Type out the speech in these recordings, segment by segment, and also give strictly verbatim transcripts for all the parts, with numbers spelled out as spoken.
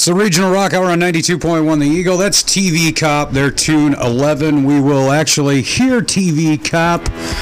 It's the Regional Rock Hour on ninety-two point one The Eagle. That's T V Cop, their tune eleven. We will actually hear T V Cop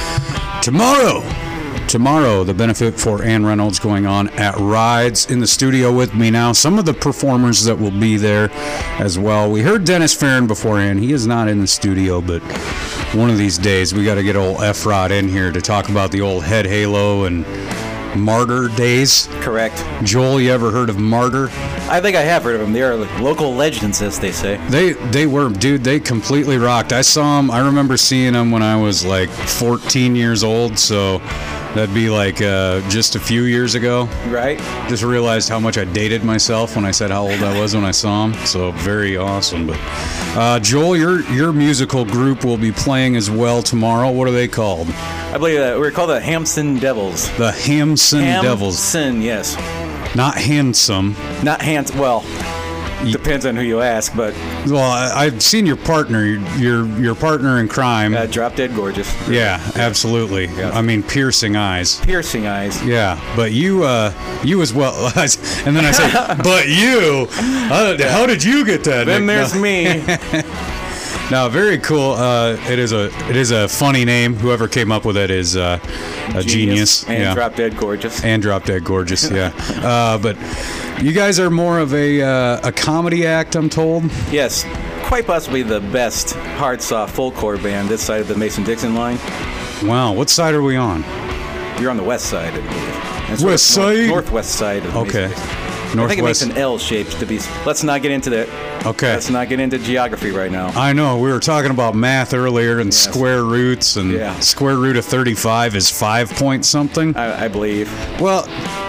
tomorrow. Tomorrow, the benefit for Ann Reynolds going on at Rides. In the studio with me now, some of the performers that will be there as well. We heard Dennis Farron beforehand. He is not in the studio, but one of these days we got to get old F-Rod in here to talk about the old Head Halo and Martyr days. Correct. Joel, you ever heard of Martyr? I think I have heard of them. They are like local legends, as they say. They they were, dude, they completely rocked. I saw them, I remember seeing them when I was like fourteen years old, so that'd be like uh, just a few years ago. Right. Just realized how much I dated myself when I said how old I was when I saw them, so very awesome. But uh, Joel, your, your musical group will be playing as well tomorrow. What are they called? I believe that we're called the Hamson Devils. The Hamson Devils. Hamson, yes. Not handsome. Not handsome. Well, depends on who you ask, but well, I, I've seen your partner, your your partner in crime. uh, drop dead gorgeous. Yeah, absolutely. Yeah. I mean, piercing eyes. Piercing eyes. Yeah, but you, uh, you as well. And then I say, but you, how, how did you get that? Then Nick? there's No. me. No, very cool. Uh, it is a it is a funny name. Whoever came up with it is uh, a genius. And yeah. drop dead gorgeous. And drop dead gorgeous. Yeah. uh, but you guys are more of a uh, a comedy act, I'm told. Yes. Quite possibly the best hard soft full core band this side of the Mason-Dixon line. Wow. What side are we on? You're on the west side, I believe. That's West north, side? Northwest side of the Okay. Mason-Dixon. I think it makes Northwest. an L shape to be. Let's not get into that. Okay. Let's not get into geography right now. I know. We were talking about math earlier and Yes. square roots, and Yeah. square root of thirty-five is five point something. I, I believe. Well,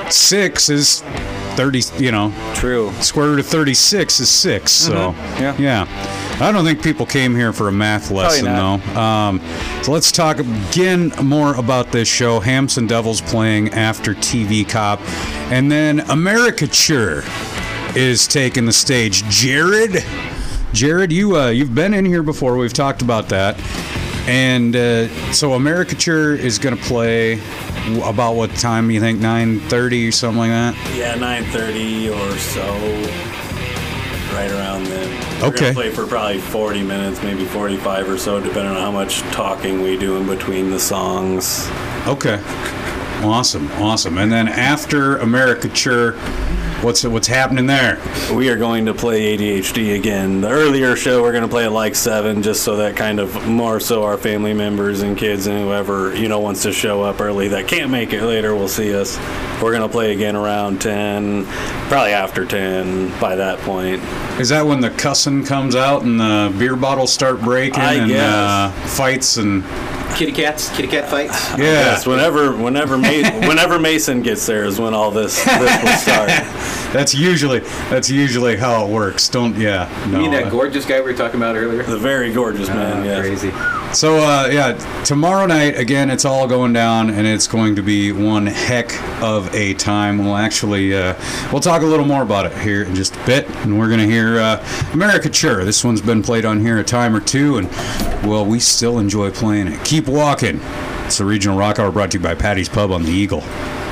six is thirty, you know, True. square root of thirty-six is six. So, Yeah. yeah. I don't think people came here for a math lesson, not. though. Um, so let's talk again more about this show. Hamson Devils playing after T V Cop. And then Americature is taking the stage. Jared, Jared, you, uh, you've been in here before. We've talked about that. And uh, so Americature is going to play w- about what time you think? nine thirty or something like that? Yeah, nine thirty or so, right around then. We're Okay. gonna play for probably forty minutes, maybe forty-five or so, depending on how much talking we do in between the songs. Okay. Awesome, awesome. And then after Americature, what's what's happening there? We are going to play A D H D again. The earlier show, we're going to play at like seven, just so that kind of more so our family members and kids and whoever, you know, wants to show up early that can't make it later will see us. We're going to play again around ten, probably after ten by that point. Is that when the cussing comes out and the beer bottles start breaking I and guess. uh, fights and Kitty cats, kitty cat fights. yeah? Yes, whenever whenever Ma- whenever Mason gets there is when all this this will start. That's usually that's usually how it works. Don't yeah. No. You mean that uh, gorgeous guy we were talking about earlier? The very gorgeous man, Ah, yes. Crazy. So uh, yeah, tomorrow night again, it's all going down, and it's going to be one heck of a time. We'll actually uh, we'll talk a little more about it here in just a bit, and we're gonna hear uh, Americature. This one's been played on here a time or two, and well, we still enjoy playing it. Keep walking. It's the Regional Rock Hour brought to you by Patty's Pub on the Eagle.